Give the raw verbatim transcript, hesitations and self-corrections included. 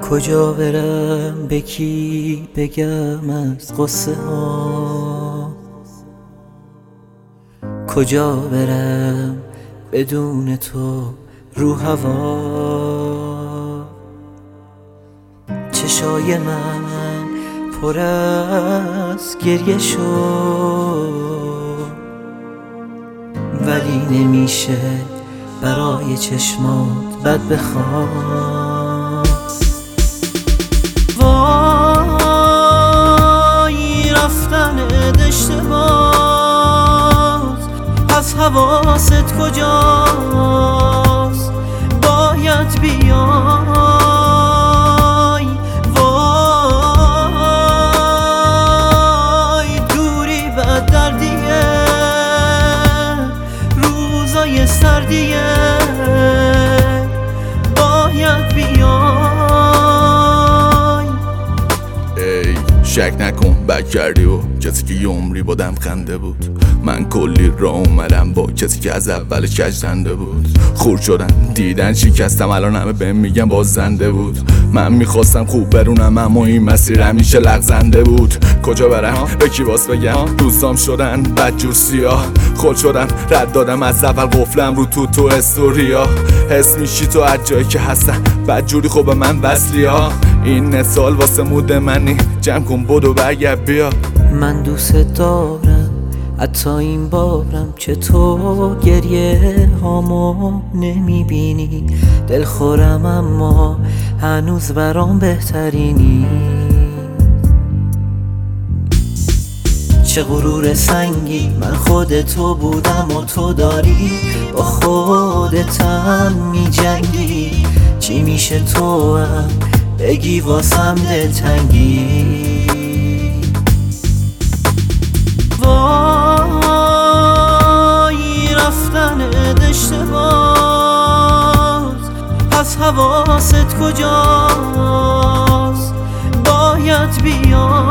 کجا برم به کی بگم از قصه ها، کجا برم بدون تو رو هوا. چشای من پر از گریه شد، ولی نمیشه برای چشمات بد بخوام. وای رفتن اشتباس، از حواست کجاست؟ باید بیای. وای دوری بد دردیه، روزای سردیه، باید بیای. شک نکن بد کردی و کسی که یه عمری با دم خنده بود. من کلی را اومدم با کسی که از اولش کجنده بود. خورد شدن دیدن شکستم، الان همه بهم میگن باز زنده بود. من میخواستم خوب برونم اما این مسیر همیشه لغزنده بود. کجا برم به کی باز بگم؟ دوستام شدن بدجور سیاه، خود شدم رد دادم از اول قفلم رو تو تو استوریا. حس میشی تو از جایی که هستم بدجوری خوب من وصلی ها. این سال واسه مود منی، جمع کن بدو برگرد بیا. من دوست دارم حتی این بارم که تو گریه هامو نمیبینی. دلخورم اما هنوز برام بهترینی. چه غرور سنگی، من خود تو بودم و تو داری با خودتم میجنگی. چی میشه تو هم بگی واسم دلتنگی؟ وای رفتن اشتباس، از حواست کجاست؟ باید بیای.